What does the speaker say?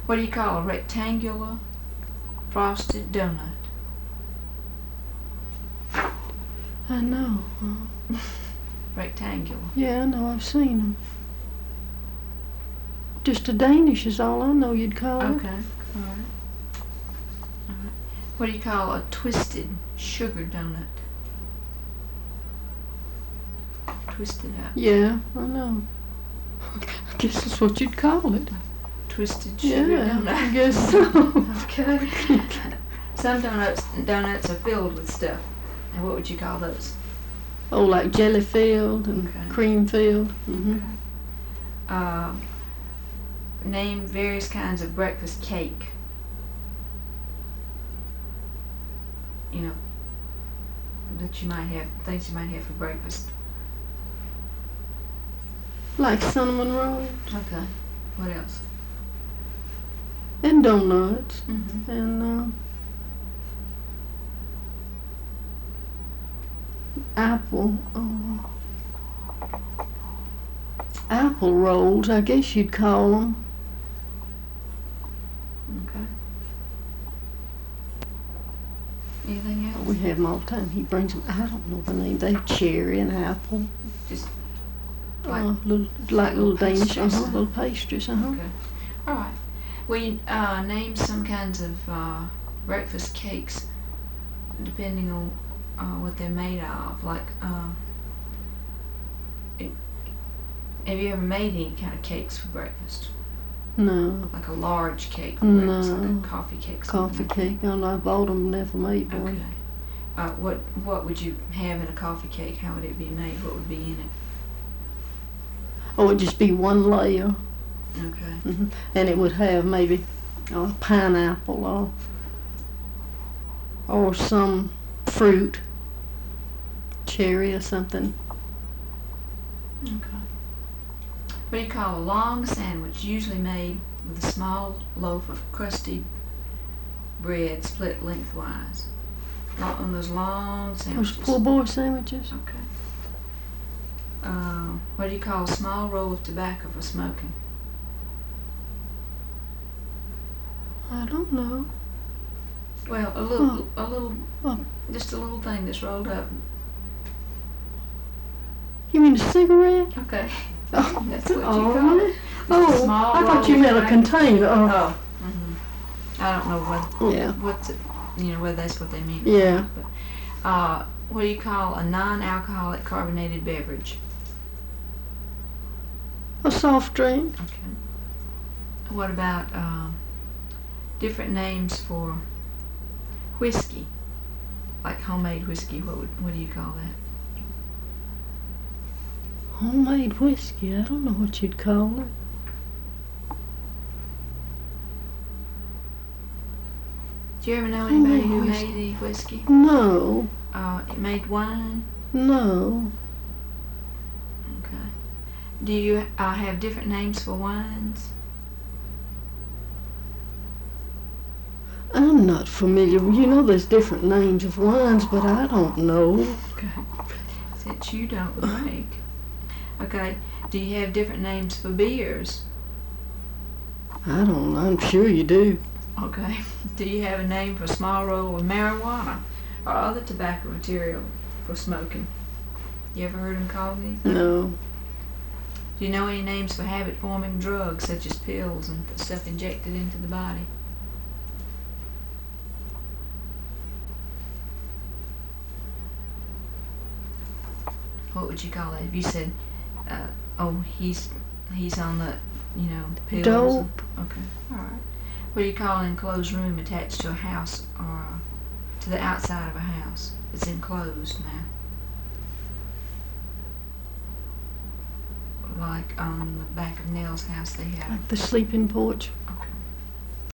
What do you call a rectangular frosted donut? I know. Rectangular. Yeah, I know. I've seen them. Just a Danish is all I know you'd call it. Okay. All right. All right. What do you call a twisted sugar donut? Twisted up. Yeah, I know. I guess that's what you'd call it. Twisted sugar Yeah, donut. I guess so. Okay. Some donuts are filled with stuff. And what would you call those? Oh, like jelly filled and Okay. cream filled. Mm-hmm. Name various kinds of breakfast cake. You know, that you might have, things you might have for breakfast. Like cinnamon rolls Okay. What else? and donuts Mm-hmm. and apple rolls, I guess you'd call them. Okay. Anything else? We have them all the time. He brings them. I don't know the name. They have cherry and apple. Just like Little Danish, pastries, little pastries, Okay. All right. Well, you name some kinds of breakfast cakes, depending on what they're made of. Like, have you ever made any kind of cakes for breakfast? No. Like a large cake for breakfast, like No. a coffee cake. Coffee cake. I know I bought them, never made Okay. one. What would you have in a coffee cake? How would it be made? What would be in it? Oh, it'd just be one layer. Okay. Mm-hmm. And it would have maybe a pineapple or some fruit, cherry or something. Okay. What do you call a long sandwich, usually made with a small loaf of crusty bread split lengthwise? On those long Those sandwiches. poor boy sandwiches. Okay. What do you call a small roll of tobacco for smoking? I don't know. Well, just a little thing that's rolled up. You mean a cigarette? Okay. Oh, That's what you oh, call really? it. Oh, Small I thought you roll meant a of container. Oh, Oh. Mhm. I don't know yeah. whether that's what they mean. Yeah. But, what do you call a non-alcoholic carbonated beverage? A soft drink. Okay. What about different names for whiskey? Like homemade whiskey, what do you call that? Homemade whiskey. I don't know what you'd call it. Do you ever know anybody who Homemade made any whiskey? No. It made wine? No. Okay. Do you have different names for wines? I'm not familiar. You know there's different names of wines, but I don't know. Okay. Since you don't drink. Okay. Do you have different names for beers? I don't know. I'm sure you do. Okay. Do you have a name for a small roll of marijuana or other tobacco material for smoking? You ever heard them called anything? No. Do you know any names for habit-forming drugs such as pills and stuff injected into the body? What would you call it? If you said, he's on the, pills. Dope. Okay, all right. What do you call an enclosed room attached to a house or to the outside of a house? It's enclosed now. Like on the back of Nell's house, they have. Like the sleeping porch.